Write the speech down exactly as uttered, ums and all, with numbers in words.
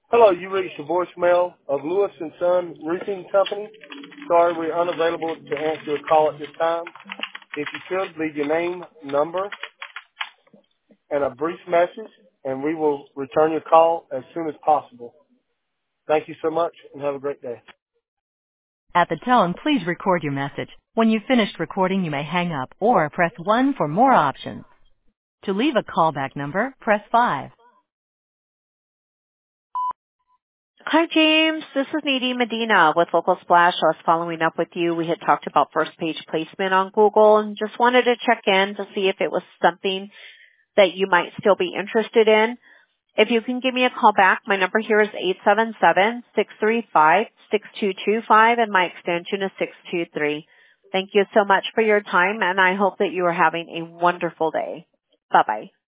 Hello, you reached the voicemail of Lewis and Son Roofing Company. Sorry, we're unavailable to answer your call at this time. If you could, leave your name, number, and a brief message, and we will return your call as soon as possible. Thank you so much, and have a great day. At the tone, please record your message. When you've finished recording, you may hang up or press one for more options. To leave a callback number, press five. Hi, James. This is Nadine Medina with Local Splash. I was following up with you. We had talked about first page placement on Google and just wanted to check in to see if it was something that you might still be interested in. If you can give me a call back, my number here is eight seven seven, six three five, six two two five and my extension is six two three. Thank you so much for your time, and I hope that you are having a wonderful day. Bye-bye.